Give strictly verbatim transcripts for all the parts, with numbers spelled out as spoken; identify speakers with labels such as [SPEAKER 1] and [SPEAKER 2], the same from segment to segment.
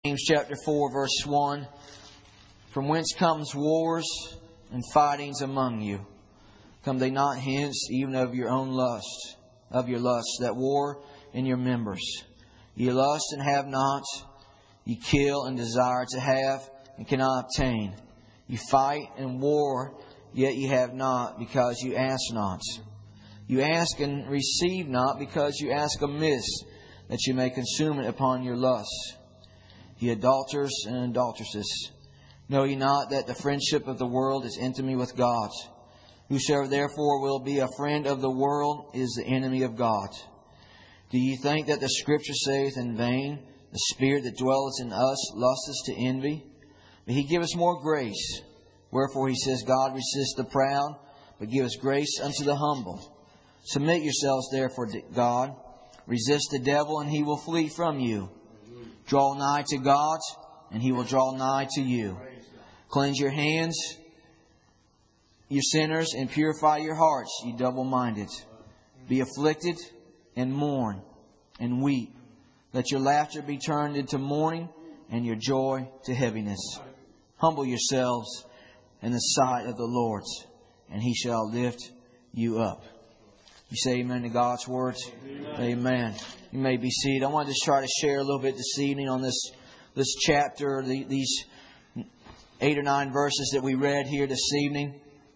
[SPEAKER 1] James chapter four verse one. From whence comes wars and fightings among you? Come they not hence even of your own lust, of your lusts that war in your members? Ye lust and have not, ye kill and desire to have and cannot obtain. You fight and war, yet ye have not, because you ask not. You ask and receive not, because you ask amiss, that you may consume it upon your lusts. Ye adulterers and adulteresses, know ye not that the friendship of the world is enmity with God? Whosoever therefore will be a friend of the world is the enemy of God. Do ye think that the Scripture saith in vain, the Spirit that dwelleth in us lusteth to envy? But He giveth more grace. Wherefore He says, God resisteth the proud, but giveth grace unto the humble. Submit yourselves therefore to God. Resist the devil, and he will flee from you. Draw nigh to God, and He will draw nigh to you. Cleanse your hands, you sinners, and purify your hearts, ye double-minded. Be afflicted, and mourn, and weep. Let your laughter be turned into mourning, and your joy to heaviness. Humble yourselves in the sight of the Lord, and He shall lift you up. You say amen to God's words? Amen. Amen. You may be seated. I want to just try to share a little bit this evening on this this chapter, the, these eight or nine verses that we read here this evening,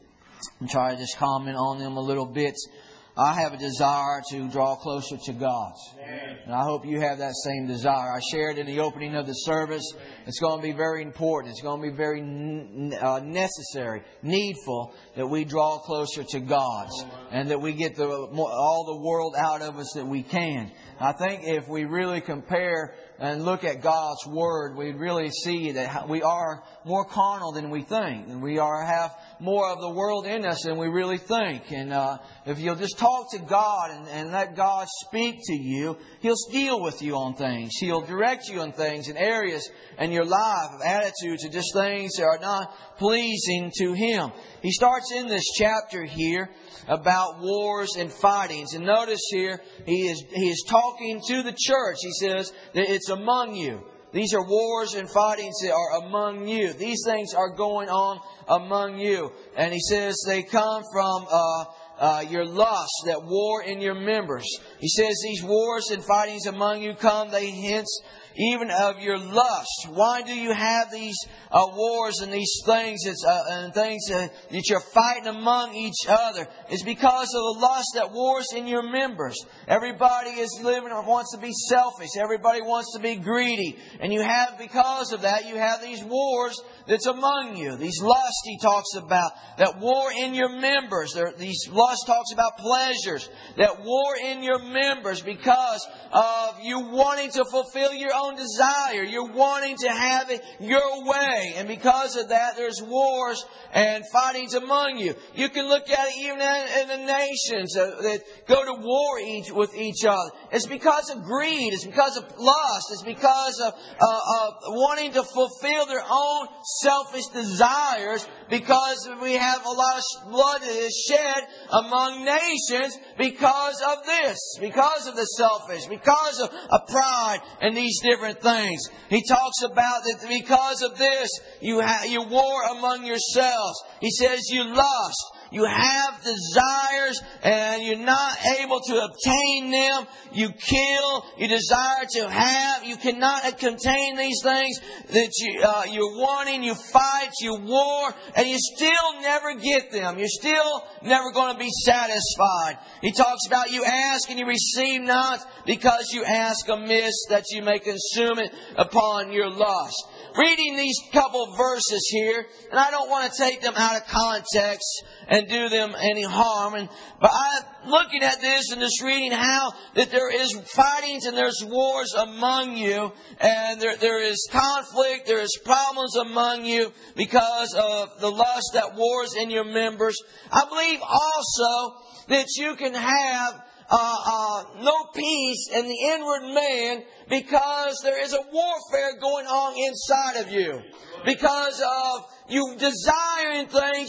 [SPEAKER 1] and try to just comment on them a little bit. I have a desire to draw closer to God. Amen. And I hope you have that same desire. I shared in the opening of the service. It's going to be very important. It's going to be very uh, necessary, needful that we draw closer to God, and that we get the all the world out of us that we can. I think if we really compare and look at God's Word, we really see that we are more carnal than we think, and we are have more of the world in us than we really think. And uh, if you'll just talk to God and, and let God speak to you, He'll deal with you on things. He'll direct you on things in areas in your life of attitudes and just things that are not pleasing to Him. He starts in this chapter here about wars and fightings. And notice here, he is he is talking to the church. He says that it's among you. These are wars and fightings that are among you. These things are going on among you. And he says they come from uh, uh, your lusts that war in your members. He says these wars and fightings among you come, they hence even of your lust. Why do you have these uh, wars and these things it's, uh, and things uh, that you're fighting among each other? It's because of the lust that wars in your members. Everybody is living or wants to be selfish. Everybody wants to be greedy. And you have, because of that, you have these wars that's among you. These lusts He talks about that war in your members. There, these lust talks about pleasures that war in your members because of you wanting to fulfill your own desire. You're wanting to have it your way. And because of that, there's wars and fightings among you. You can look at it even in the nations that go to war each with each other. It's because of greed. It's because of lust. It's because of, uh, of wanting to fulfill their own selfish desires, because we have a lot of blood that is shed among nations because of this, because of the selfish, because of, of pride and these different things. He talks about that because of this, you ha- you war among yourselves. He says you lust. You have desires and you're not able to obtain them. You kill. You desire to have. You cannot contain these things that you, uh, you're wanting. You fight. You war. And you still never get them. You're still never going to be satisfied. He talks about you ask and you receive not, because you ask amiss, that you may consume it upon your lust. Reading these couple verses here, and I don't want to take them out of context and do them any harm, and but I'm looking at this and just reading how that there is fightings and there's wars among you, and there there is conflict, there is problems among you because of the lust that wars in your members. I believe also that you can have Uh, uh, no peace in the inward man, because there is a warfare going on inside of you. Because of you desiring things, you're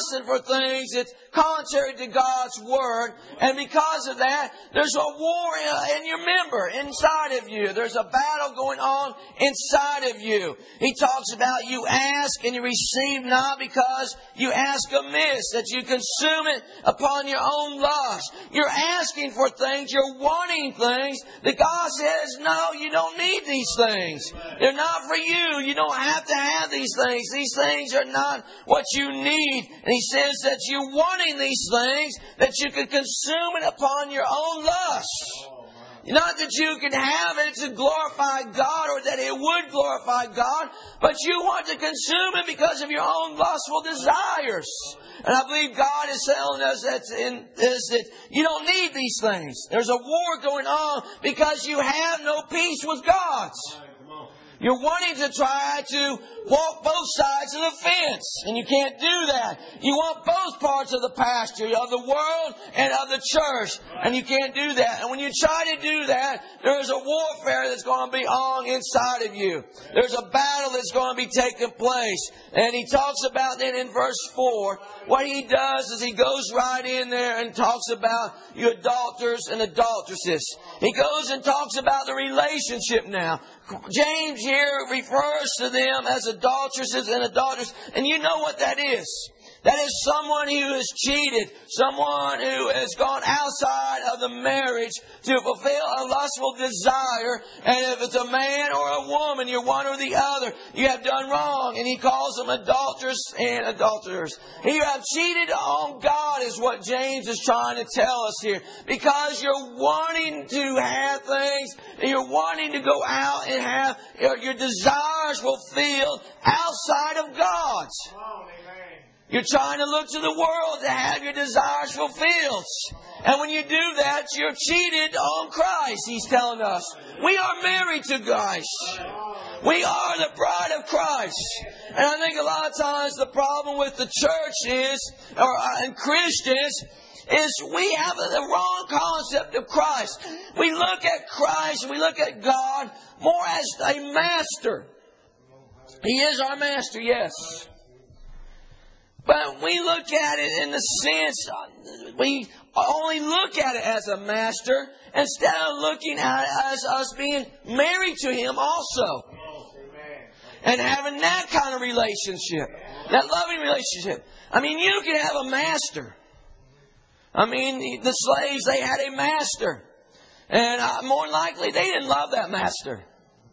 [SPEAKER 1] lusting for things that's contrary to God's Word. And because of that, there's a war in your member, inside of you. There's a battle going on inside of you. He talks about you ask and you receive not because you ask amiss, that you consume it upon your own lust. You're asking for things, you're wanting things that God says, no, you don't need these things. They're not for you. You don't have to have these things. These things are not what you need. And He says that you're wanting these things, that you can consume it upon your own lust. Not that you can have it to glorify God or that it would glorify God, but you want to consume it because of your own lustful desires. And I believe God is telling us that, in this, that you don't need these things. There's a war going on because you have no peace with God. You're wanting to try to walk both sides of the fence, and you can't do that. You want both parts of the pasture, of the world and of the church, and you can't do that. And when you try to do that, there's a warfare that's going to be on inside of you. There's a battle that's going to be taking place. And he talks about that in verse four. What he does is he goes right in there and talks about you adulterers and adulteresses. He goes and talks about the relationship now. James here refers to them as adulteresses and adulterers. And you know what that is. That is someone who is cheated. Someone who has gone outside of the marriage to fulfill a lustful desire. And if it's a man or a woman, you're one or the other, you have done wrong. And he calls them adulterers and adulterers. You have cheated on God is what James is trying to tell us here. Because you're wanting to have things, and you're wanting to go out and have your desires fulfilled outside of God's. You're trying to look to the world to have your desires fulfilled. And when you do that, you're cheated on Christ, he's telling us. We are married to Christ. We are the bride of Christ. And I think a lot of times the problem with the church is, or uh, and Christians, is we have the wrong concept of Christ. We look at Christ, we look at God more as a master. He is our master, yes. But we look at it in the sense, we only look at it as a master instead of looking at it as us being married to Him also. And having that kind of relationship, that loving relationship. I mean, you can have a master. I mean, the slaves, they had a master. And uh, more likely, they didn't love that master.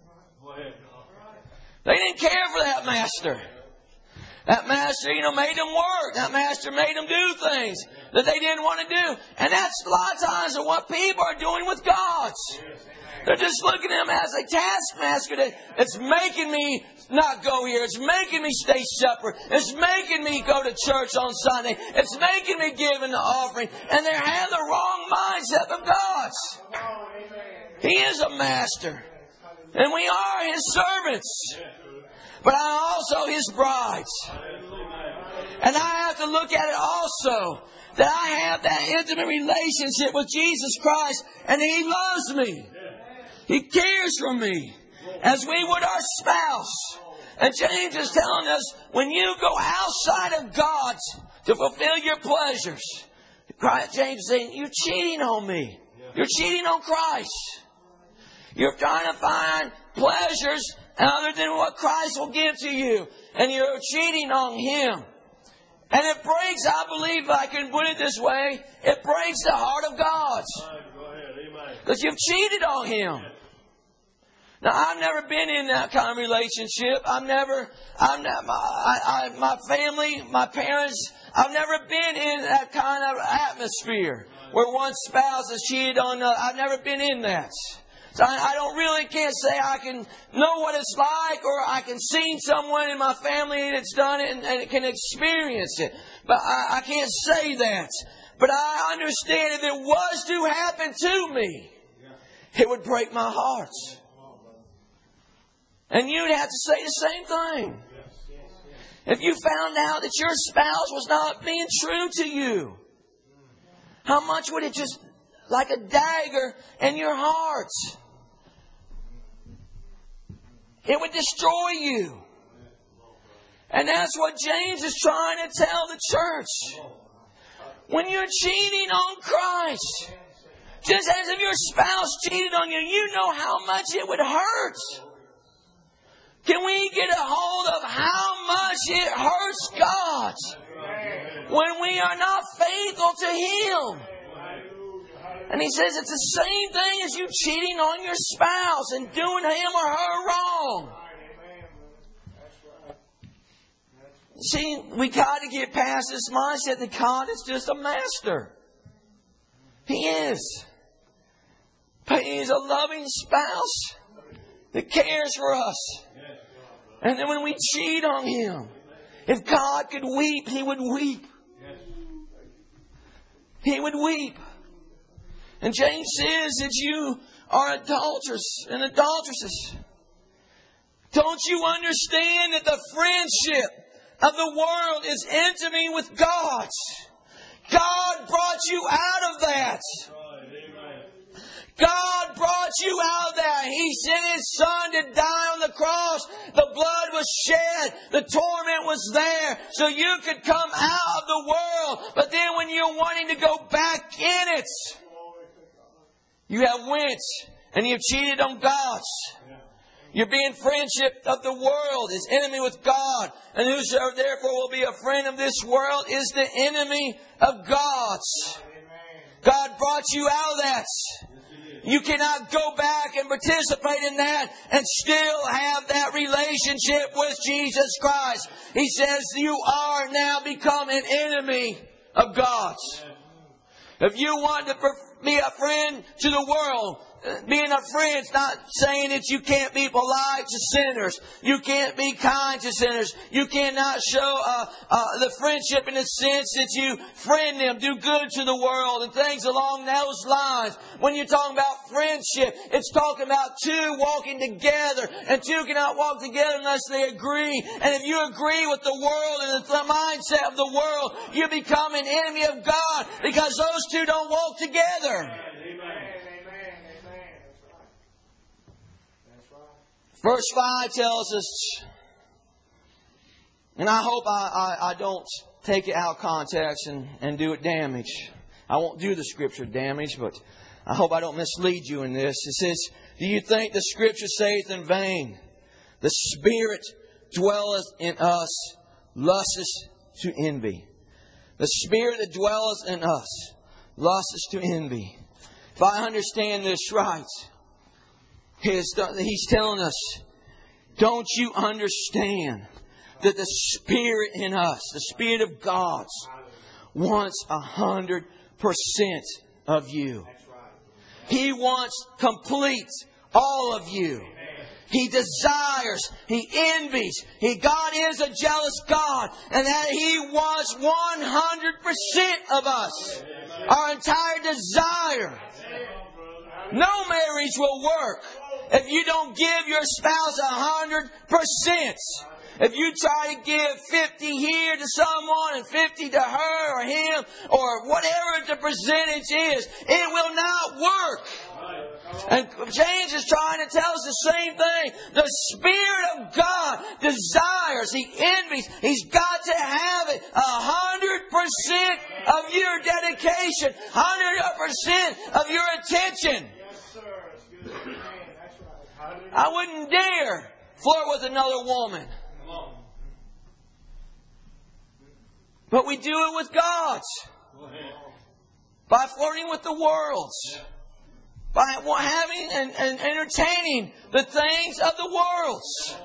[SPEAKER 1] They didn't care for that master. That master, you know, made them work. That master made them do things that they didn't want to do. And that's a lot of times what people are doing with God. They're just looking at Him as a taskmaster that it's making me not go here. It's making me stay separate. It's making me go to church on Sunday. It's making me give in the offering. And they have the wrong mindset of God. He is a master. And we are His servants. But I'm also His brides. And I have to look at it also that I have that intimate relationship with Jesus Christ and He loves me. He cares for me as we would our spouse. And James is telling us when you go outside of God to fulfill your pleasures, James is saying, you're cheating on me. You're cheating on Christ. You're trying to find pleasures other than what Christ will give to you. And you're cheating on Him. And it breaks, I believe I can put it this way, it breaks the heart of God. Because you've cheated on Him. Now, I've never been in that kind of relationship. I've never, I've never, I, I, my family, my parents, I've never been in that kind of atmosphere where one spouse is cheated on. Uh, I've never been in that. So I, I don't really can't say I can know what it's like, or I can see someone in my family that's done it and, and can experience it. But I, I can't say that. But I understand if it was to happen to me, it would break my heart. And you'd have to say the same thing. If you found out that your spouse was not being true to you, how much would it just, like a dagger in your heart, it would destroy you. And that's what James is trying to tell the church. When you're cheating on Christ, just as if your spouse cheated on you, you know how much it would hurt. Can we get a hold of how much it hurts God when we are not faithful to Him? And he says it's the same thing as you cheating on your spouse and doing him or her wrong. See, we got to get past this mindset that God is just a master. He is. But He is a loving spouse that cares for us. And then when we cheat on Him, if God could weep, He would weep. He would weep. And James says that you are adulterers and adulteresses. Don't you understand that the friendship of the world is enmity with God? God brought you out of that. God brought you out of that. He sent His Son to die on the cross. The blood was shed. The torment was there. So you could come out of the world. But then when you're wanting to go back in it, you have went and you've cheated on God. You're being friendship of the world is enemy with God. And whosoever therefore will be a friend of this world is the enemy of God. God brought you out of that. You cannot go back and participate in that and still have that relationship with Jesus Christ. He says you are now become an enemy of God. If you want to be a friend to the world, being a friend is not saying that you can't be polite to sinners. You can't be kind to sinners. You cannot show uh, uh, the friendship in the sense that you friend them, do good to the world and things along those lines. When you're talking about friendship, it's talking about two walking together. And two cannot walk together unless they agree. And if you agree with the world and the mindset of the world, you become an enemy of God because those two don't walk together. Verse five tells us, and I hope I, I, I don't take it out of context and, and do it damage. I won't do the Scripture damage, but I hope I don't mislead you in this. It says, do you think the Scripture saith in vain? The Spirit dwelleth in us, lusteth to envy. The Spirit that dwelleth in us, lusteth to envy. If I understand this right, He's telling us, don't you understand that the Spirit in us, the Spirit of God, wants a hundred percent of you. He wants complete all of you. He desires, He envies. He, God is a jealous God, and that He wants one hundred percent of us. Our entire desire. No marriage will work if you don't give your spouse a hundred percent. If you try to give fifty here to someone and fifty to her or him or whatever the percentage is, it will not work. And James is trying to tell us the same thing. The Spirit of God desires, He envies, He's got to have it a hundred percent of your dedication, hundred percent of your attention. I wouldn't dare flirt with another woman. But we do it with God. By flirting with the world. By having and, and entertaining the things of the world.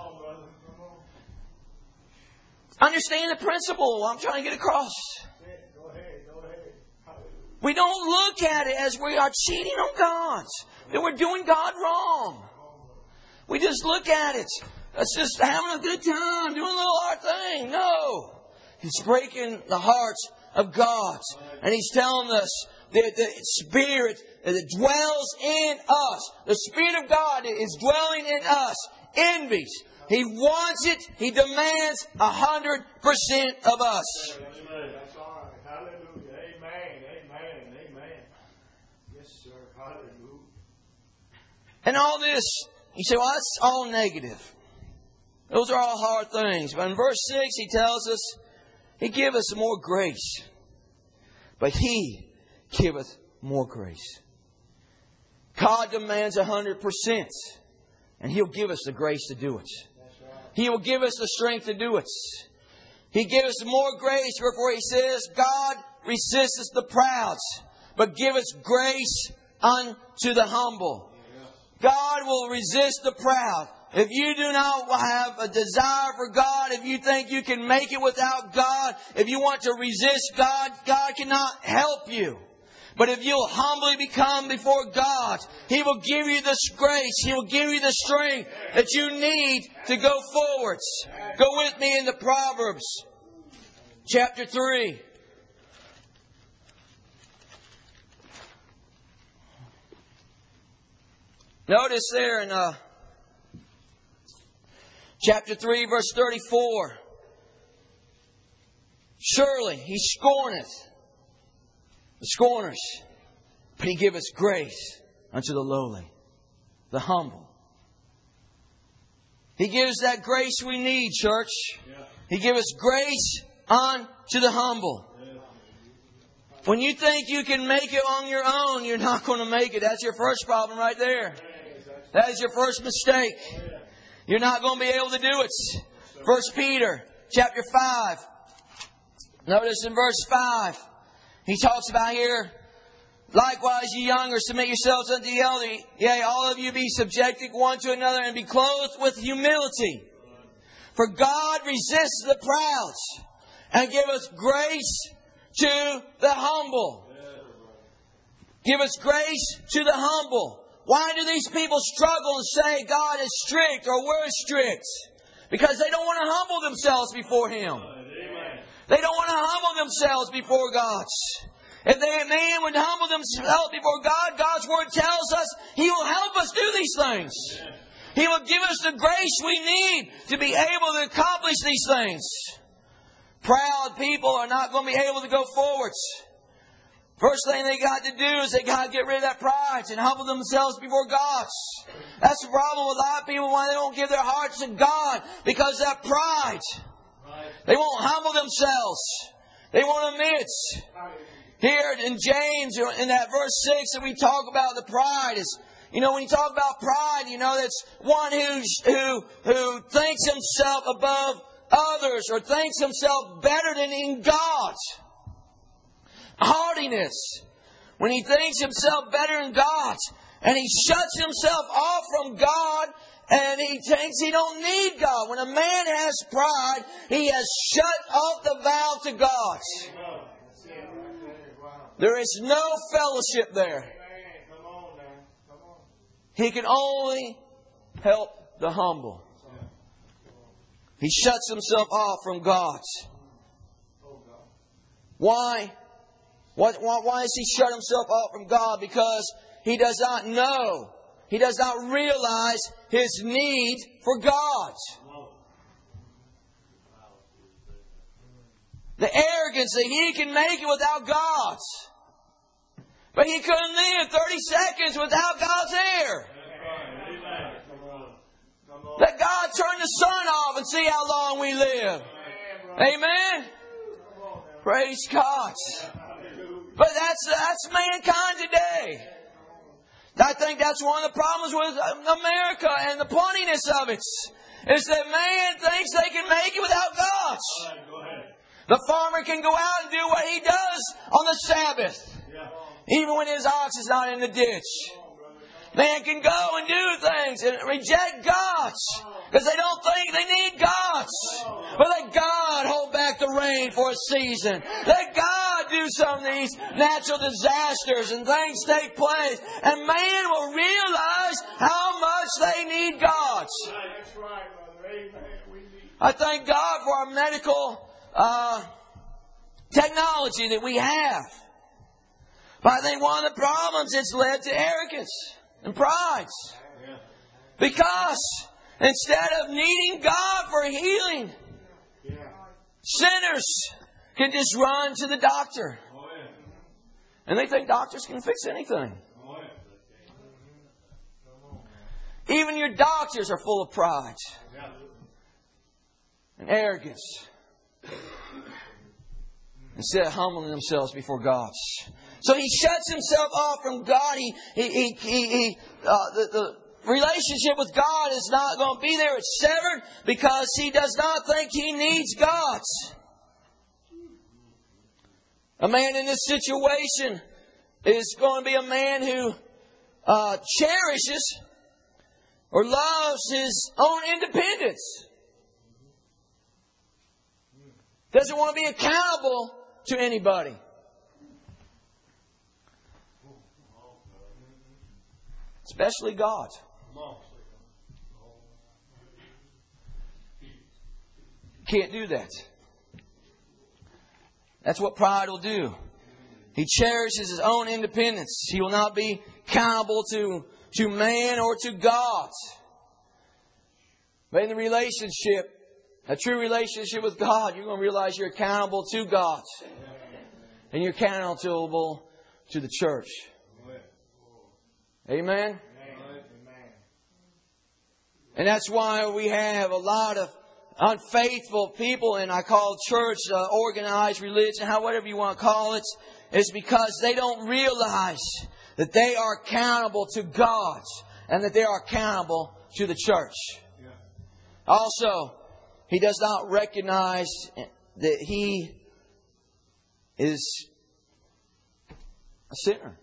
[SPEAKER 1] Understand the principle I'm trying to get across. We don't look at it as we are cheating on God. That we're doing God wrong. We just look at it. It's just having a good time, doing a little hard thing. No. He's breaking the hearts of God. And He's telling us that the Spirit that dwells in us, the Spirit of God is dwelling in us, envies. He wants it. He demands a hundred percent of us.
[SPEAKER 2] That's all right. Hallelujah. Amen. Amen. Amen. Yes, sir. Hallelujah.
[SPEAKER 1] And all this, you say, well, that's all negative. Those are all hard things. But in verse six, He tells us, He giveth us more grace. But He giveth more grace. God demands one hundred percent. And He'll give us the grace to do it. He will give us the strength to do it. He gives us more grace. Wherefore He says, God resisteth the proud, but giveth grace unto the humble. God will resist the proud. If you do not have a desire for God, if you think you can make it without God, if you want to resist God, God cannot help you. But if you'll humbly become before God, He will give you this grace. He will give you the strength that you need to go forwards. Go with me into Proverbs chapter three. Notice there in uh, chapter three, verse thirty-four. Surely He scorneth the scorners, but He giveth grace unto the lowly, the humble. He gives that grace we need, church. He gives grace unto the humble. When you think you can make it on your own, you're not going to make it. That's your first problem right there. That is your first mistake. You're not going to be able to do it. First Peter chapter five. Notice in verse five, he talks about here, likewise, ye younger, submit yourselves unto the elder. Yea, all of you be subjected one to another, and be clothed with humility. For God resists the proud, and giveth grace to the humble. Give us grace to the humble. Why do these people struggle and say God is strict or we're strict? Because they don't want to humble themselves before Him. They don't want to humble themselves before God. If they, man would humble themselves before God, God's Word tells us He will help us do these things. He will give us the grace we need to be able to accomplish these things. Proud people are not going to be able to go forwards. First thing they got to do is they got to get rid of that pride and humble themselves before God. That's the problem with a lot of people why they don't give their hearts to God, because of that pride. They won't humble themselves. They won't admit. Here in James, in that verse six that we talk about, the pride is, you know, when you talk about pride, you know, that's one who's, who, who thinks himself above others or thinks himself better than in God. Haughtiness. When he thinks himself better than God, and he shuts himself off from God, and he thinks he don't need God. When a man has pride, he has shut off the valve to God. There is no fellowship there. He can only help the humble. He shuts himself off from God. Why? Why, why does he shut himself off from God? Because he does not know. He does not realize his need for God. The arrogance that he can make it without God. But he couldn't live thirty seconds without God's air. Let God turn the sun off and see how long we live. Amen? Praise God. But that's, that's mankind today. I think that's one of the problems with America and the punniness of it. Is that man thinks they can make it without God. The farmer can go out and do what he does on the Sabbath. Even when his ox is not in the ditch. Man can go and do things and reject God. Because they don't think they need God. But let God hold back the rain for a season. Let God do some of these natural disasters and things take place. And man will realize how much they need God. I thank God for our medical uh, technology that we have. But I think one of the problems it's led to arrogance and pride. Because instead of needing God for healing, sinners can just run to the doctor. And they think doctors can fix anything. Even your doctors are full of pride. and arrogance instead of humbling themselves before God. So he shuts himself off from God. He, he, he, he, he uh, the, the relationship with God is not going to be there. It's severed because he does not think he needs God. A man in this situation is going to be a man who uh, cherishes or loves his own independence. Doesn't want to be accountable to anybody. Especially God. Can't do that. That's what pride will do. He cherishes his own independence. He will not be accountable to, to man or to God. But in the relationship, a true relationship with God, you're going to realize you're accountable to God. And you're accountable to the church. Amen? And that's why we have a lot of unfaithful people, and I call church uh, organized religion, how whatever you want to call it, is because they don't realize that they are accountable to God and that they are accountable to the church. Yeah. Also, he does not recognize that he is a sinner.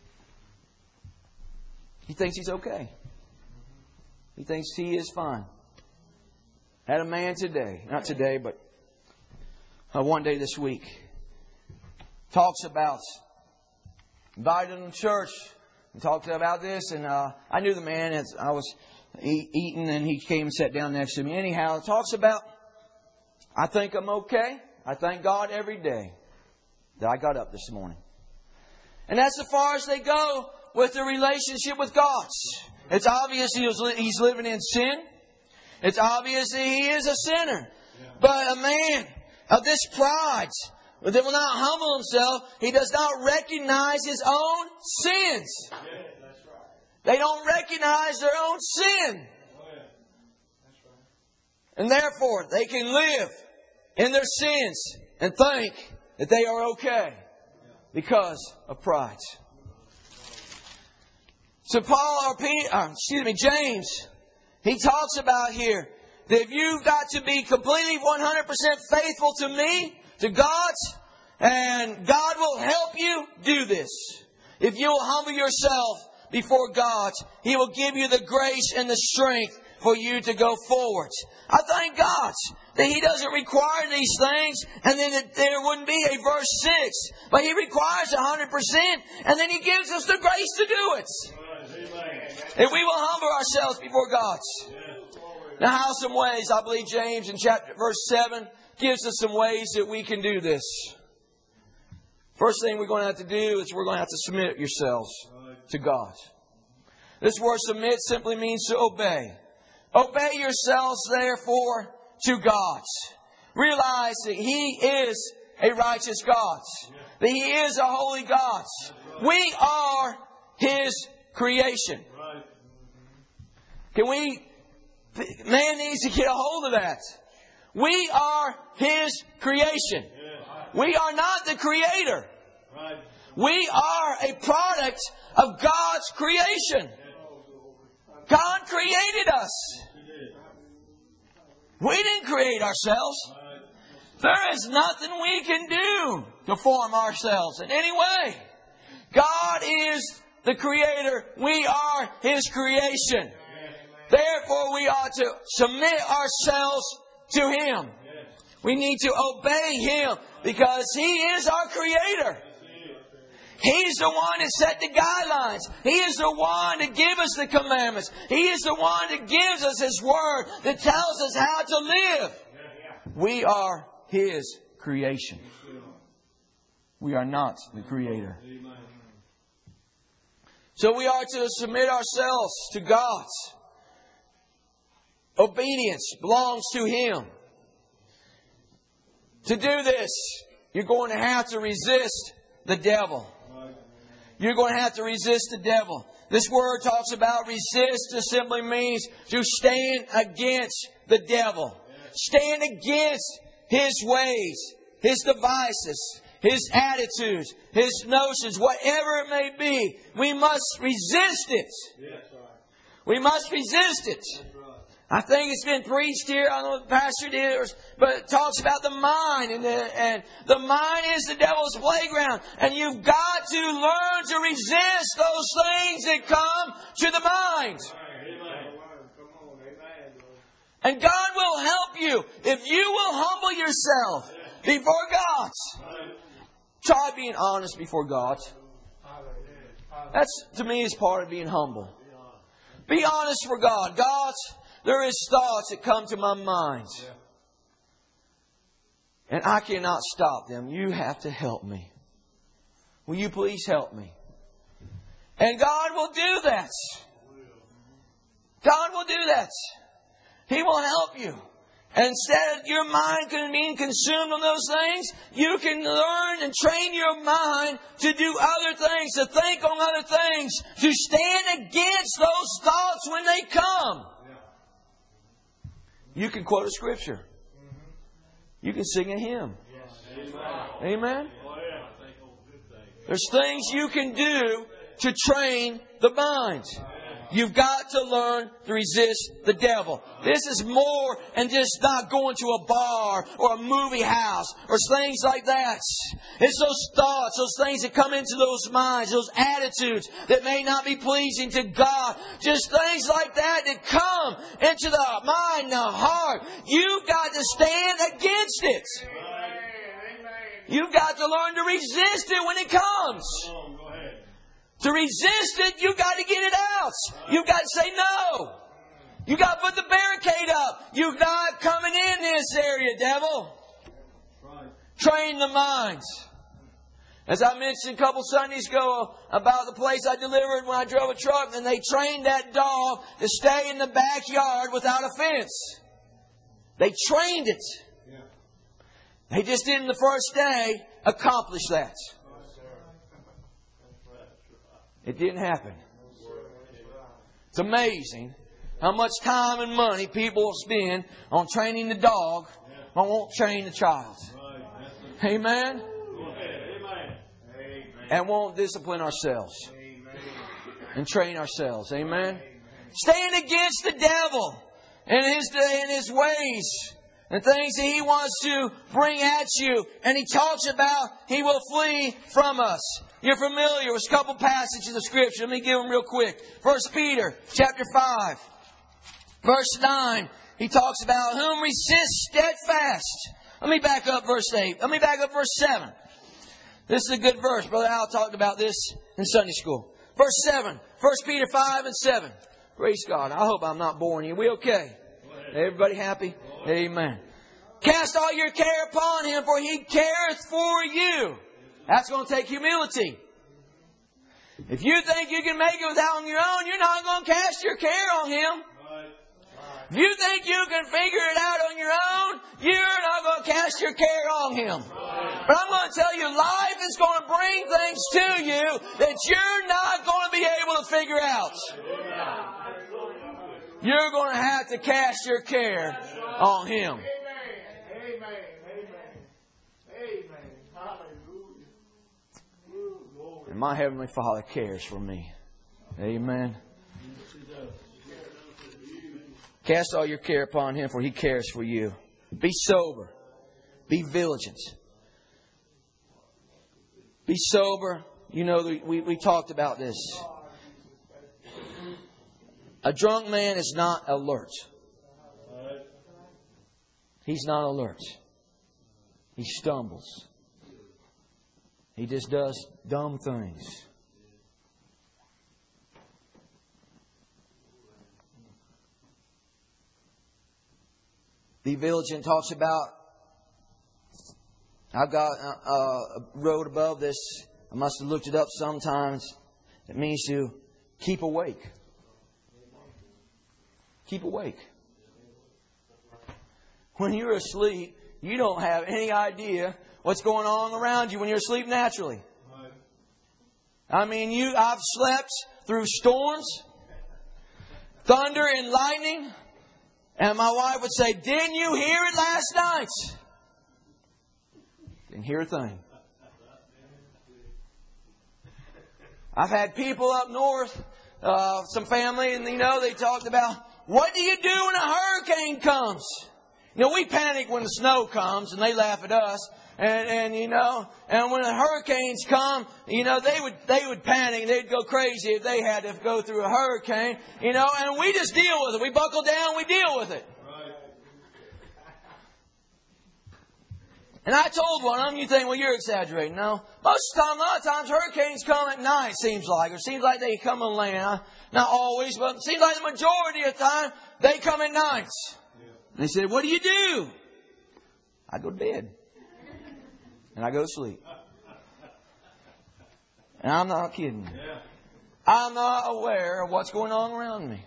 [SPEAKER 1] He thinks he's okay. He thinks he is fine. Had a man today, not today, but uh, one day this week, talks about invited him to church and talked about this. And uh, I knew the man as I was e- eating, and he came and sat down next to me. Anyhow, it talks about, I think I'm okay. I thank God every day that I got up this morning. And that's as far as they go with the relationship with God. It's obvious he was, he's living in sin. It's obvious that he is a sinner. Yeah. But a man of this pride that will not humble himself, he does not recognize his own sins. Yeah, that's right. They don't recognize their own sin. Oh, yeah. That's right. And therefore, they can live in their sins and think that they are okay because of pride. So Paul, or Peter, uh, excuse me, James, he talks about here that if you've got to be completely one hundred percent faithful to me, to God, and God will help you do this. If you will humble yourself before God, He will give you the grace and the strength for you to go forward. I thank God that He doesn't require these things and then it, there wouldn't be a verse six. But He requires one hundred percent and then He gives us the grace to do it. And we will humble ourselves before God. Now, how some ways? I believe James in chapter verse seven gives us some ways that we can do this. First thing we're going to have to do is we're going to have to submit yourselves to God. This word submit simply means to obey. Obey yourselves, therefore, to God. Realize that He is a righteous God. That He is a holy God. We are His creation. Can we... Man needs to get a hold of that. We are His creation. We are not the Creator. We are a product of God's creation. God created us. We didn't create ourselves. There is nothing we can do to form ourselves in any way. God is the Creator. We are His creation. Therefore, we ought to submit ourselves to Him. We need to obey Him because He is our Creator. He's the one that set the guidelines. He is the one that gives us the commandments. He is the one that gives us His Word that tells us how to live. We are His creation. We are not the Creator. So we are to submit ourselves to God. Obedience belongs to Him. To do this, you're going to have to resist the devil. You're going to have to resist the devil. This word talks about resist. It simply means to stand against the devil. stand against his ways, his devices, his attitudes, his notions, whatever it may be. We must resist it. We must resist it. I think it's been preached here. I don't know what the pastor did, but it talks about the mind. And the, and the mind is the devil's playground. And you've got to learn to resist those things that come to the mind. And God will help you if you will humble yourself before God. Try being honest before God. That's, to me, is part of being humble. Be honest for God. God, there is thoughts that come to my mind. And I cannot stop them. You have to help me. Will you please help me? And God will do that. God will do that. He will help you. And instead of your mind being consumed on those things, you can learn and train your mind to do other things, to think on other things, to stand against those thoughts when they come. You can quote a scripture. You can sing a hymn. Amen? There's things you can do to train the mind. You've got to learn to resist the devil. This is more than just not going to a bar or a movie house or things like that. It's those thoughts, those things that come into those minds, those attitudes that may not be pleasing to God. Just things like that that come into the mind, the heart. You've got to stand against it. You've got to learn to resist it when it comes. To resist it, you've got to get it out. You've got to say no. You've got to put the barricade up. You're not coming in this area, devil. Train the minds. As I mentioned a couple Sundays ago about the place I delivered when I drove a truck, and they trained that dog to stay in the backyard without a fence. They trained it. They just didn't the first day accomplish that. It didn't happen. It's amazing how much time and money people spend on training the dog, but won't train the child. Amen? And won't discipline ourselves and train ourselves. Amen? Stand against the devil and his, and his ways and things that he wants to bring at you. And he talks about he will flee from us. You're familiar with a couple passages of Scripture. Let me give them real quick. First Peter chapter five, verse nine. He talks about whom resist steadfast. Let me back up verse eight. Let me back up verse seven. This is a good verse. Brother Al talked about this in Sunday school. Verse seven. First Peter five and seven. Praise God. I hope I'm not boring you. We okay? Everybody happy? Amen. Cast all your care upon Him, for He careth for you. That's going to take humility. If you think you can make it without on your own, you're not going to cast your care on Him. If you think you can figure it out on your own, you're not going to cast your care on Him. But I'm going to tell you, life is going to bring things to you that you're not going to be able to figure out. You're going to have to cast your care on Him. And my Heavenly Father cares for me. Amen. Cast all your care upon Him, for He cares for you. Be sober. Be vigilant. Be sober. You know, we, we talked about this. A drunk man is not alert. He's not alert. He stumbles. He just does dumb things. Be vigilant talks about, I've got a, a road above this. I must have looked it up sometimes. It means to keep awake. Keep awake. When you're asleep, you don't have any idea what's going on around you when you're asleep naturally. I mean, you. I've slept through storms, thunder and lightning. And my wife would say, didn't you hear it last night? Didn't hear a thing. I've had people up north, uh, some family, and you know, they talked about, what do you do when a hurricane comes? You know, we panic when the snow comes, and they laugh at us. And, and you know, and when the hurricanes come, you know, they would they would panic. They'd go crazy if they had to go through a hurricane. You know, and we just deal with it. We buckle down, we deal with it. Right. And I told one of them, you think, well, you're exaggerating. No. Most of the time, a lot of times, hurricanes come at night, seems like. Or it seems like they come on land. Not always, but it seems like the majority of the time, they come at nights. Yeah. They said, what do you do? I go to bed. And I go to sleep. And I'm not kidding. I'm not aware of what's going on around me.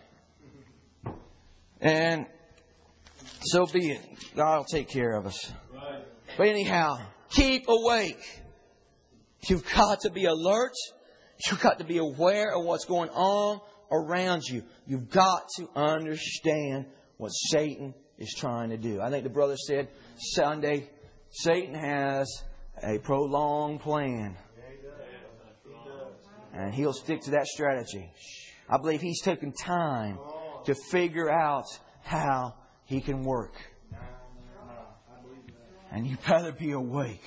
[SPEAKER 1] And so be it. God will take care of us. But anyhow, keep awake. You've got to be alert. You've got to be aware of what's going on around you. You've got to understand what Satan is trying to do. I think the brother said Sunday, Satan has a prolonged plan. And he'll stick to that strategy. I believe he's taken time to figure out how he can work. And you better be awake.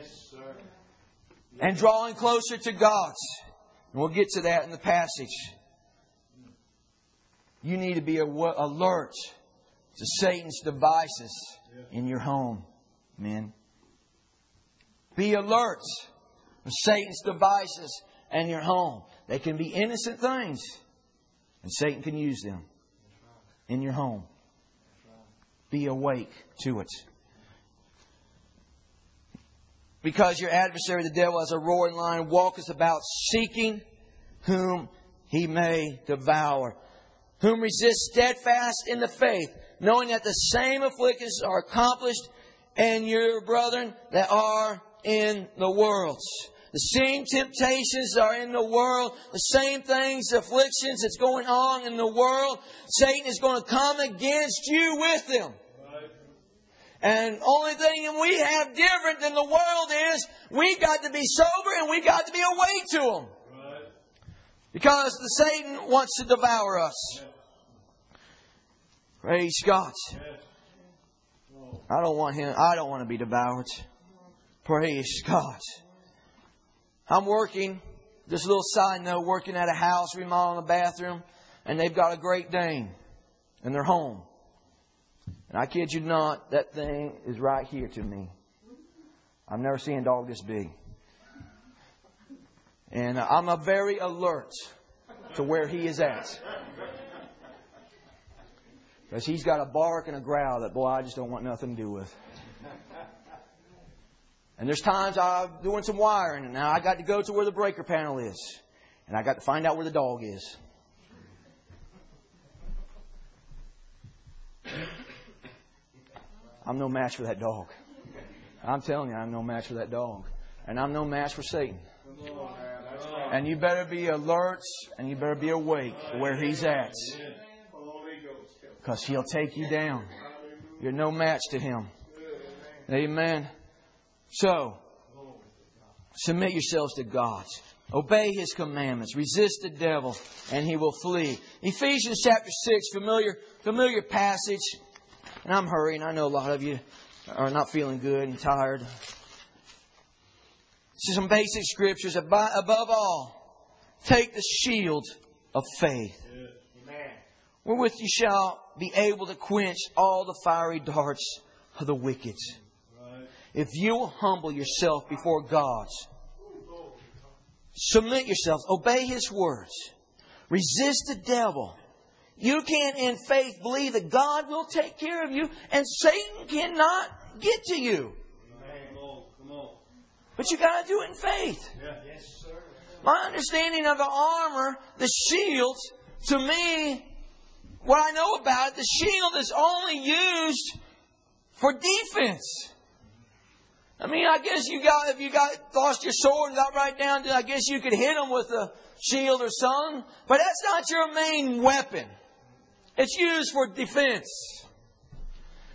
[SPEAKER 1] And drawing closer to God. And we'll get to that in the passage. You need to be alert to Satan's devices in your home, men. Be alert to Satan's devices in your home. They can be innocent things. And Satan can use them in your home. Be awake to it. Because your adversary, the devil, as a roaring lion, walketh about seeking whom he may devour. Whom resist steadfast in the faith, knowing that the same afflictions are accomplished in your brethren that are in the world. The same temptations are in the world. The same things, afflictions that's going on in the world. Satan is going to come against you with them. Right. And only thing we have different than the world is we've got to be sober and we've got to be awake to them. Right. Because the Satan wants to devour us. Yeah. Praise God. Yes. I don't want him. I don't want to be devoured. Praise God. I'm working, just a little side note, working at a house, remodeling a bathroom, and they've got a Great Dane in their home. And I kid you not, that thing is right here to me. I've never seen a dog this big. And I'm a very alert to where he is at. Because he's got a bark and a growl that, boy, I just don't want nothing to do with. And there's times I'm doing some wiring, and now I got to go to where the breaker panel is. And I got to find out where the dog is. I'm no match for that dog. I'm telling you, I'm no match for that dog. And I'm no match for Satan. And you better be alert, and you better be awake to where he's at. Because he'll take you down. You're no match to him. Amen. So, submit yourselves to God. Obey His commandments. Resist the devil, and he will flee. Ephesians chapter six, familiar, familiar passage. And I'm hurrying. I know a lot of you are not feeling good and tired. Some basic scriptures. Above all, take the shield of faith, wherewith you shall be able to quench all the fiery darts of the wicked. If you will humble yourself before God, submit yourselves, obey His words, resist the devil. You can, in faith, believe that God will take care of you, and Satan cannot get to you. But you got to do it in faith. My understanding of the armor, the shield, to me, what I know about it, the shield is only used for defense. I mean, I guess you got, if you got lost your sword and got right down to, I guess you could hit them with a shield or something. But that's not your main weapon. It's used for defense.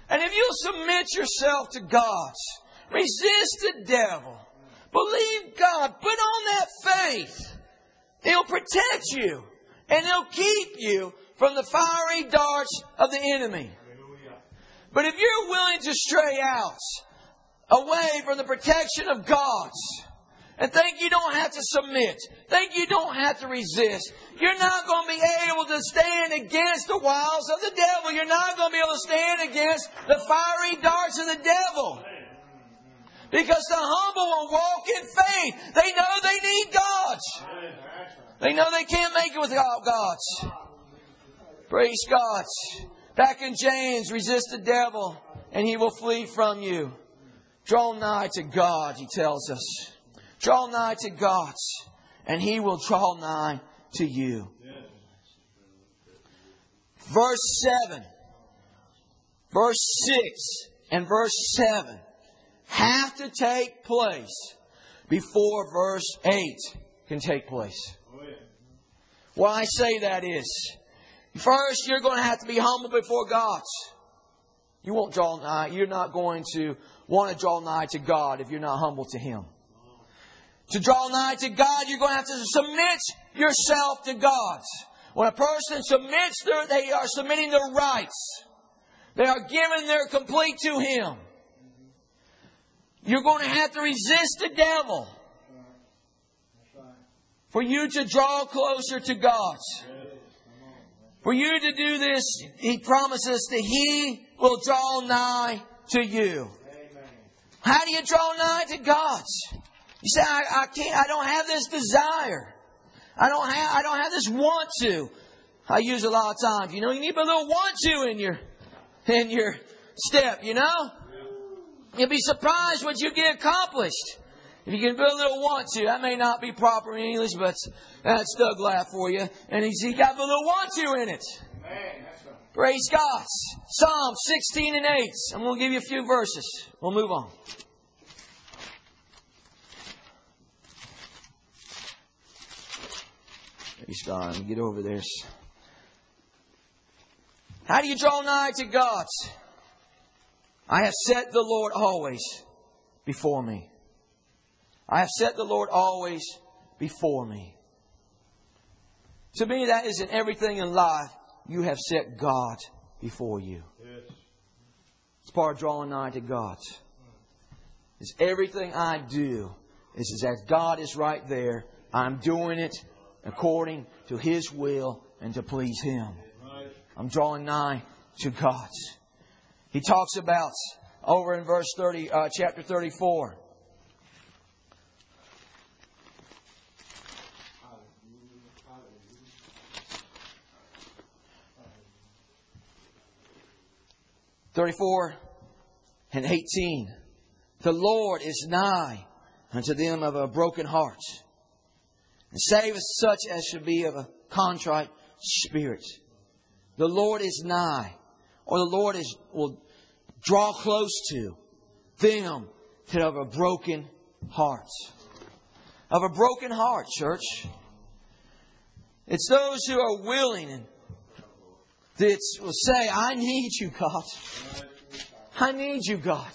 [SPEAKER 1] And if you'll submit yourself to God, resist the devil, believe God, put on that faith, He'll protect you and He'll keep you from the fiery darts of the enemy. But if you're willing to stray out, away from the protection of God, and think you don't have to submit, think you don't have to resist, you're not going to be able to stand against the wiles of the devil. You're not going to be able to stand against the fiery darts of the devil. Because the humble will walk in faith. They know they need God. They know they can't make it without God. Praise God. Back in James, resist the devil and he will flee from you. Draw nigh to God, he tells us. Draw nigh to God and He will draw nigh to you. Verse seven, verse six, and verse seven have to take place before verse eight can take place. Why I say that is, first you're going to have to be humble before God. You won't draw nigh. You're not going to want to draw nigh to God if you're not humble to Him. To draw nigh to God, you're going to have to submit yourself to God. When a person submits, their, they are submitting their rights. They are giving their complete to Him. You're going to have to resist the devil for you to draw closer to God. For you to do this, He promises that He will draw nigh to you. How do you draw nigh to God? You say, I, I can't, I don't have this desire. I don't have, I don't have this want to. I use it a lot of times. You know, you need a little want to in your, in your step, you know? You'll be surprised what you get accomplished. If you can put a little want to. That may not be proper in English, but that's Doug laugh for you. And he's he got a little want to in it. Amen. Praise God. Psalm sixteen and eight. I'm going to give you a few verses. We'll move on. Praise God. Let me get over this. How do you draw nigh to God? I have set the Lord always before me. I have set the Lord always before me. To me, that is in everything in life. You have set God before you. Yes. It's part of drawing nigh to God. It's everything I do. It's as that God is right there. I'm doing it according to His will and to please Him. I'm drawing nigh to God. He talks about over in verse thirty, uh, chapter thirty-four. thirty-four and eighteen. The Lord is nigh unto them of a broken heart, and saveth such as should be of a contrite spirit. The Lord is nigh, or the Lord is will draw close to them that have a broken heart. Of a broken heart, church. It's those who are willing and that will say, I need you, God. I need you, God.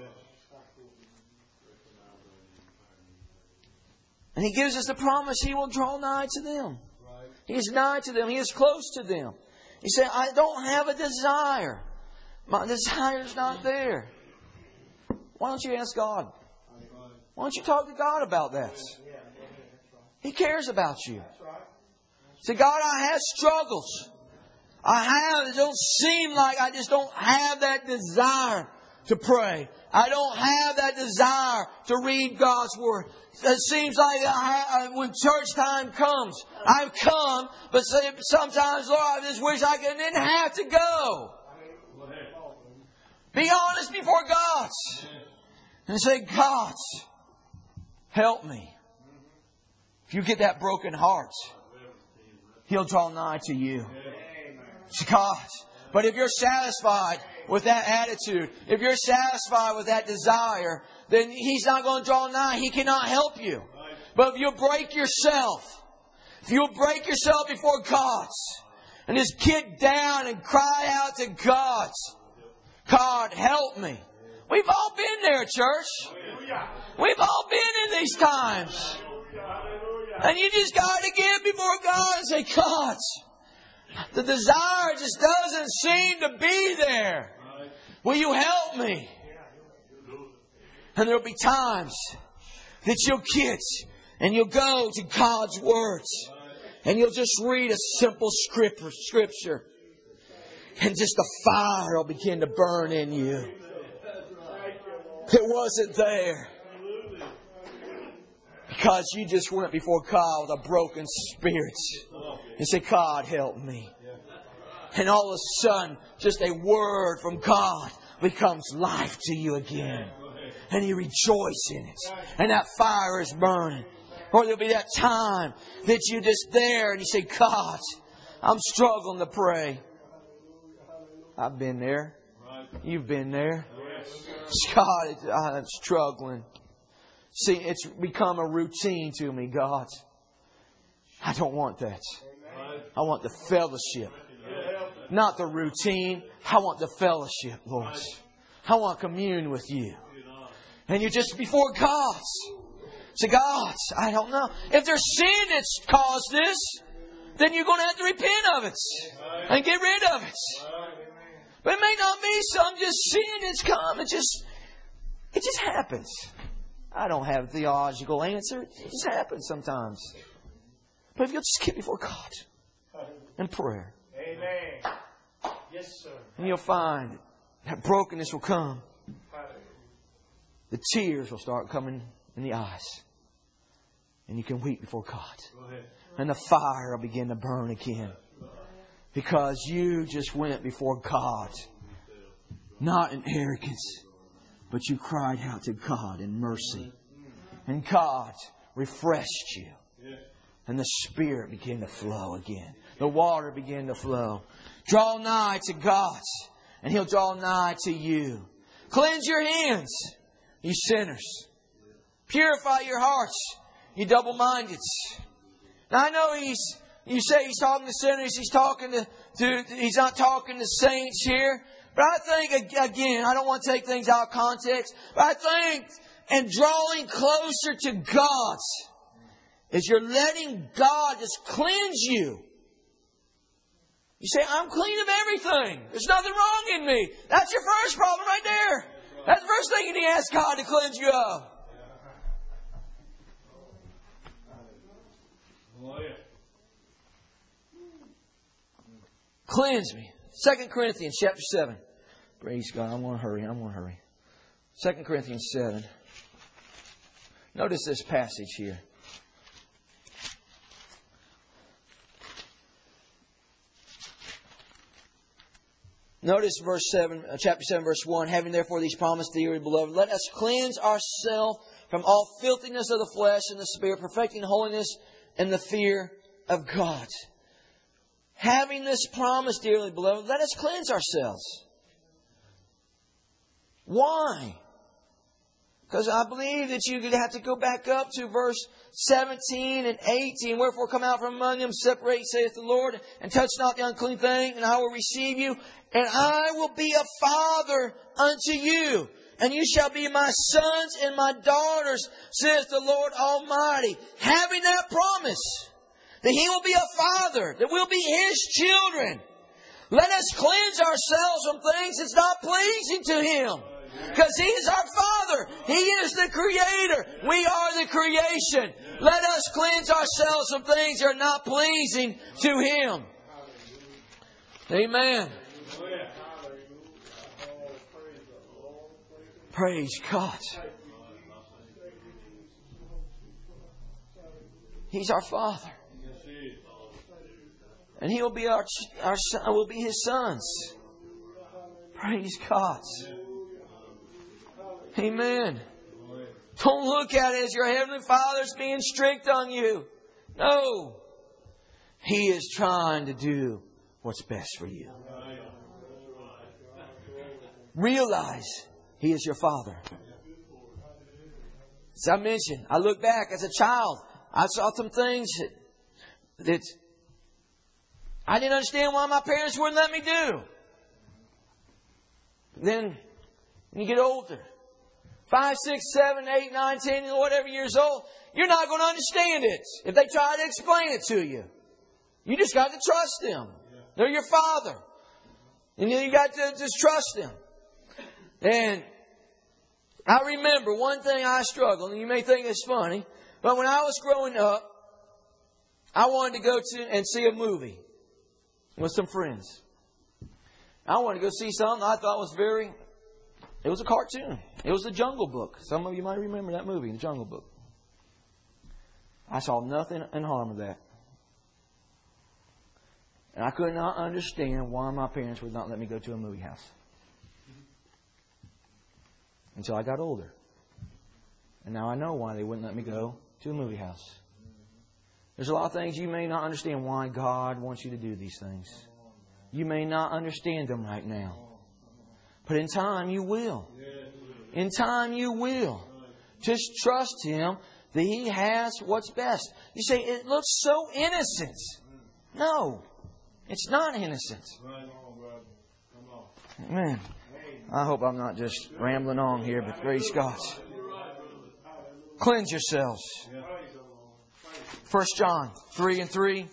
[SPEAKER 1] And He gives us the promise He will draw nigh to them. He is nigh to them. He is close to them. He said, I don't have a desire. My desire is not there. Why don't you ask God? Why don't you talk to God about that? He cares about you. Say, God, I have struggles. I have, it don't seem like I just don't have that desire to pray. I don't have that desire to read God's Word. It seems like I, when church time comes, I've come, but sometimes, Lord, I just wish I didn't have to go. Be honest before God and say, God, help me. If you get that broken heart, He'll draw nigh to you. God. But if you're satisfied with that attitude, if you're satisfied with that desire, then He's not going to draw nigh. He cannot help you. But if you break yourself, if you break yourself before God and just get down and cry out to God, God, help me. We've all been there, church. We've all been in these times. And you just got to get before God and say, God, the desire just doesn't seem to be there. Will you help me? And there'll be times that you'll get and you'll go to God's words and you'll just read a simple scripture and just a fire will begin to burn in you. It wasn't there because you just went before God with a broken spirit and said, God, help me. And all of a sudden, just a word from God becomes life to you again. And you rejoice in it. And that fire is burning. Or there'll be that time that you're just there and you say, God, I'm struggling to pray. I've been there. You've been there. God, I'm struggling. See, it's become a routine to me, God. I don't want that. I want the fellowship. Not the routine. I want the fellowship, Lord. I want to commune with You. And you're just before God. Say, God, I don't know. If there's sin that's caused this, then you're going to have to repent of it. And get rid of it. But it may not be some just sin that's come. It just, it just happens. I don't have a theological answer. It just happens sometimes. But if you'll just get before God in prayer.
[SPEAKER 2] Amen. Yes, sir.
[SPEAKER 1] And you'll find that brokenness will come. The tears will start coming in the eyes. And you can weep before God. And the fire will begin to burn again. Because you just went before God. Not in arrogance. But you cried out to God in mercy. And God refreshed you. And the Spirit began to flow again. The water began to flow. Draw nigh to God. And He'll draw nigh to you. Cleanse your hands, you sinners. Purify your hearts, you double-minded. Now I know he's, you say He's talking to sinners, He's talking to, to, He's not talking to saints here. But I think, again, I don't want to take things out of context, but I think in drawing closer to God is you're letting God just cleanse you. You say, I'm clean of everything. There's nothing wrong in me. That's your first problem right there. That's the first thing you need to ask God to cleanse you of. Cleanse me. Second Corinthians chapter seven. Praise God. I'm going to hurry. I'm going to hurry. Second Corinthians seven. Notice this passage here. Notice verse seven, uh, chapter seven, verse one. Having therefore these promises, dearly beloved, let us cleanse ourselves from all filthiness of the flesh and the spirit, perfecting holiness in the fear of God. Having this promise, dearly beloved, let us cleanse ourselves. Why? Because I believe that you're going to have to go back up to verse seventeen and eighteen. Wherefore come out from among them, separate, saith the Lord, and touch not the unclean thing, and I will receive you, and I will be a father unto you, and you shall be my sons and my daughters, saith the Lord Almighty. Having that promise that He will be a father, that we'll be His children. Let us cleanse ourselves from things that's not pleasing to Him. Because He is our Father. He is the Creator. We are the creation. Let us cleanse ourselves from things that are not pleasing to Him. Amen. Praise God. He's our Father. And He'll be our, our son, we'll be His sons. Praise God. Amen. Don't look at it as your Heavenly Father's being strict on you. No. He is trying to do what's best for you. Realize He is your Father. As I mentioned, I look back as a child. I saw some things that, that I didn't understand why my parents wouldn't let me do. then when you get older, five, six, seven, eight, nine, ten, whatever years old, you're not going to understand it if they try to explain it to you. You just got to trust them. They're your father. And you got to just trust them. And I remember one thing I struggled, and you may think it's funny, but when I was growing up, I wanted to go to and see a movie with some friends. I wanted to go see something I thought was very... It was a cartoon. It was The Jungle Book. Some of you might remember that movie, The Jungle Book. I saw nothing in harm of that. And I could not understand why my parents would not let me go to a movie house. Until I got older. And now I know why they wouldn't let me go to a movie house. There's a lot of things you may not understand why God wants you to do these things. You may not understand them right now. But in time you will. In time you will. Just trust Him that He has what's best. You say, it looks so innocent. No, it's not innocent. Amen. I hope I'm not just rambling on here, but praise God. Cleanse yourselves. First John three and three.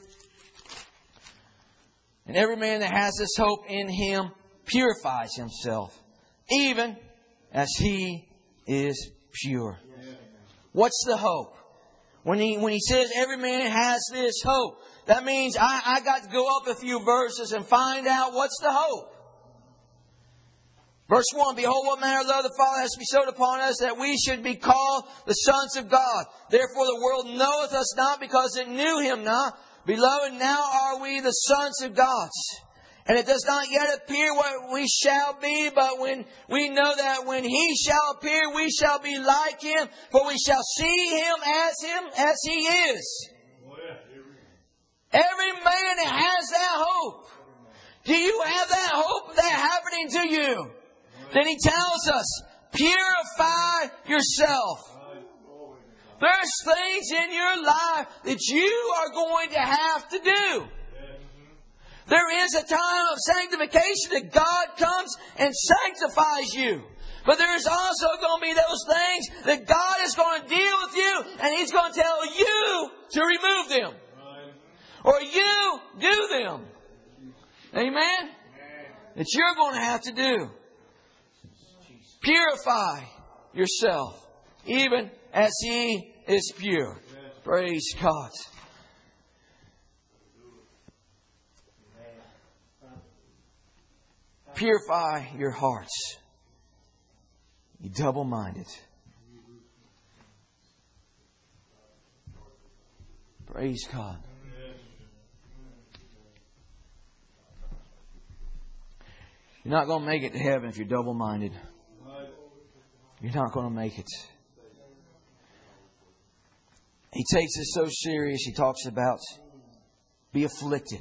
[SPEAKER 1] And every man that has this hope in Him purifies himself, even as He is pure. What's the hope? When he when he says every man has this hope, that means I, I got to go up a few verses and find out what's the hope. Verse one, behold, what manner of love the Father has bestowed upon us, that we should be called the sons of God. Therefore the world knoweth us not, because it knew Him not. Beloved, now are we the sons of God. And it does not yet appear what we shall be, but when we know that when He shall appear, we shall be like Him, for we shall see Him as Him as He is. Every man that has that hope. Do you have that hope that happening to you? Then He tells us, purify yourself. There's things in your life that you are going to have to do. There is a time of sanctification that God comes and sanctifies you. But there is also going to be those things that God is going to deal with you, and He's going to tell you to remove them. Or you do them. Amen? That you're going to have to do. Purify yourself, even as He is pure. Praise God. Purify your hearts. You double-minded. Praise God. You're not going to make it to heaven if you're double-minded. You're not going to make it. He takes it so serious. He talks about be afflicted.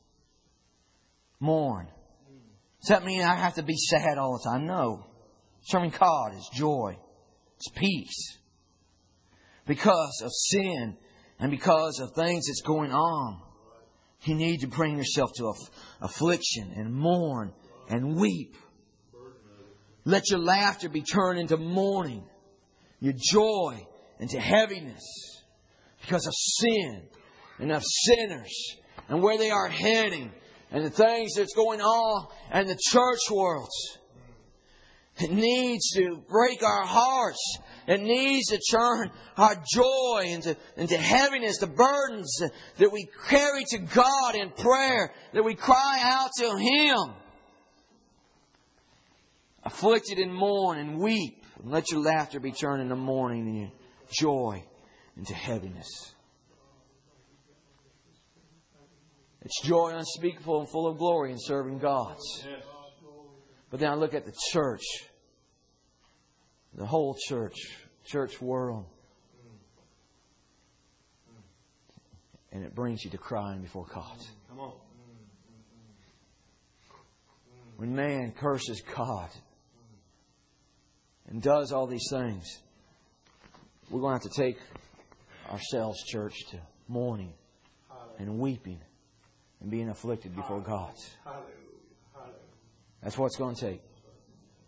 [SPEAKER 1] Mourn. Does that mean I have to be sad all the time? No. Serving God is joy. It's peace. Because of sin and because of things that's going on, you need to bring yourself to aff- affliction and mourn and weep. Let your laughter be turned into mourning. Your joy into heaviness. Because of sin and of sinners and where they are heading and the things that's going on in the church world. It needs to break our hearts. It needs to turn our joy into, into heaviness, the burdens that we carry to God in prayer, that we cry out to Him. Afflicted and mourn and weep. And let your laughter be turned into mourning and your joy into heaviness. It's joy unspeakable and full of glory in serving God. But then I look at the church. The whole church. Church world. And it brings you to crying before God. When man curses God and does all these things, we're going to have to take ourselves, church, to mourning and weeping and being afflicted before God. That's what it's going to take.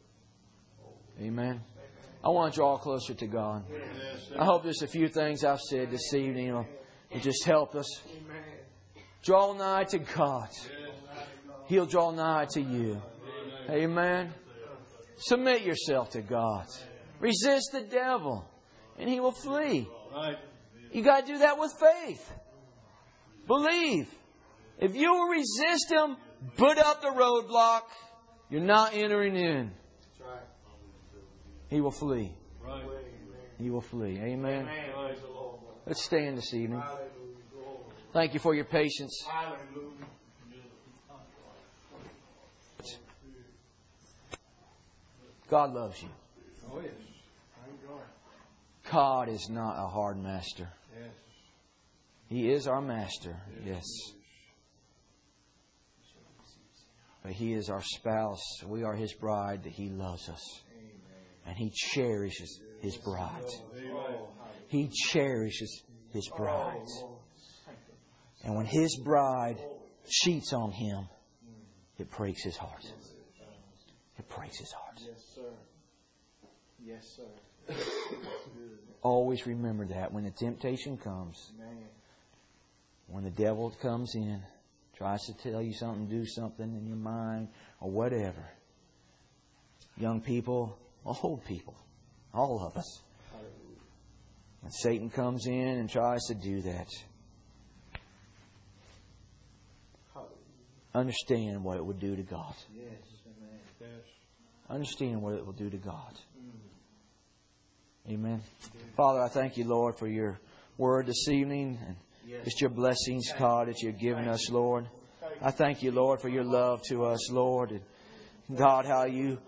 [SPEAKER 1] Amen. I want to draw closer to God. I hope there's a few things I've said this evening will just help us. Draw nigh to God. He'll draw nigh to you. Amen. Submit yourself to God. Resist the devil, and he will flee. You got to do that with faith. Believe. If you will resist him, put up the roadblock, you're not entering in. He will flee. He will flee. Amen. Let's stand this evening. Thank you for your patience. God loves you. God is not a hard master. He is our master, yes. But He is our spouse. We are His bride, that He loves us. And He cherishes His bride. He cherishes His bride. And when His bride cheats on Him, it breaks His heart. It breaks His heart.
[SPEAKER 2] Yes, sir. Yes, sir.
[SPEAKER 1] Always remember that when the temptation comes, when the devil comes in, tries to tell you something, do something in your mind, or whatever. Young people, old people, all of us. When Satan comes in and tries to do that, understand what it would do to God. Understand what it will do to God. Amen. Father, I thank you, Lord, for your word this evening and just your blessings, God, that you've given us, Lord. I thank you, Lord, for your love to us, Lord. And God, how you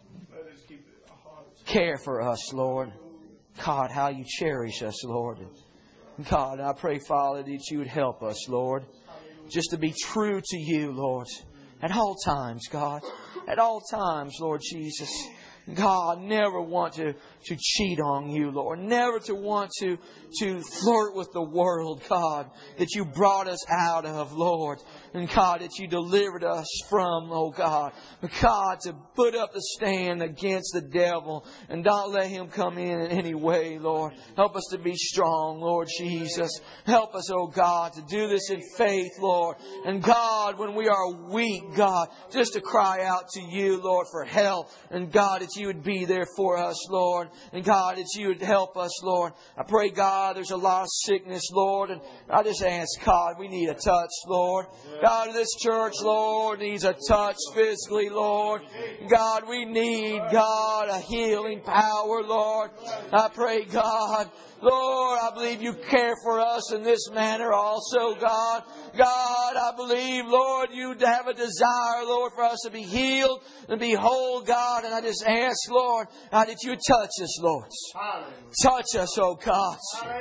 [SPEAKER 1] care for us, Lord. God, how you cherish us, Lord. And God, I pray, Father, that you would help us, Lord, just to be true to you, Lord, at all times, God. At all times, Lord Jesus. God, never want to, to cheat on you, Lord. Never to want to, to flirt with the world, God, that you brought us out of, Lord. And God, that you delivered us from, oh God. But God, to put up the stand against the devil and not let him come in in any way, Lord. Help us to be strong, Lord Jesus. Help us, oh God, to do this in faith, Lord. And God, when we are weak, God, just to cry out to you, Lord, for help. And God, that you would be there for us, Lord. And God, that you would help us, Lord. I pray, God, there's a lot of sickness, Lord. And I just ask, God, we need a touch, Lord. God, this church, Lord, needs a touch physically, Lord. God, we need, God, a healing power, Lord. I pray, God, Lord, I believe you care for us in this manner also, God. God, I believe, Lord, you have a desire, Lord, for us to be healed and be whole, God. And I just ask, Lord, God, that you would touch us, Lord. Touch us, oh God.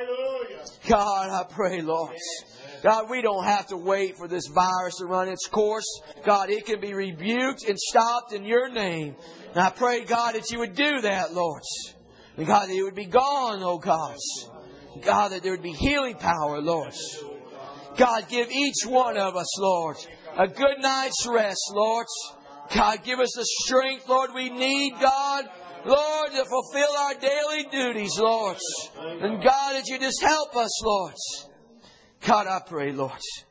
[SPEAKER 1] God, I pray, Lord. God, we don't have to wait for this virus to run its course. God, it can be rebuked and stopped in your name. And I pray, God, that you would do that, Lord. And God, that it would be gone, oh God. God, that there would be healing power, Lord. God, give each one of us, Lord, a good night's rest, Lord. God, give us the strength, Lord, we need, God. Lord, to fulfill our daily duties, Lord. And God, that you just help us, Lord. God, I pray, Lord,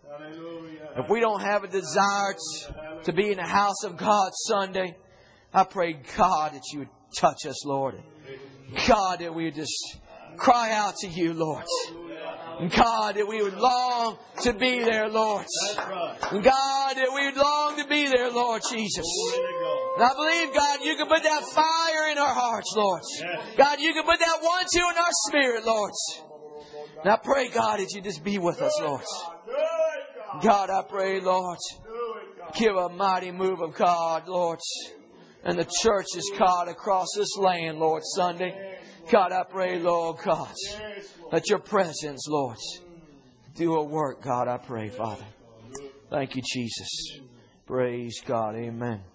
[SPEAKER 1] if we don't have a desire to be in the house of God Sunday, I pray, God, that you would touch us, Lord. God, that we would just cry out to you, Lord. God, that we would long to be there, Lord. God, that we would long to be there, Lord Jesus. And I believe, God, you can put that fire in our hearts, Lord. God, you can put that one, two in our spirit, Lord. And I pray, God, that you just be with us, Lord. God, I pray, Lord, give a mighty move of God, Lord. And the church is, God, across this land, Lord, Sunday. God, I pray, Lord, God, let your presence, Lord, do a work, God, I pray, Father. Thank you, Jesus. Praise God. Amen.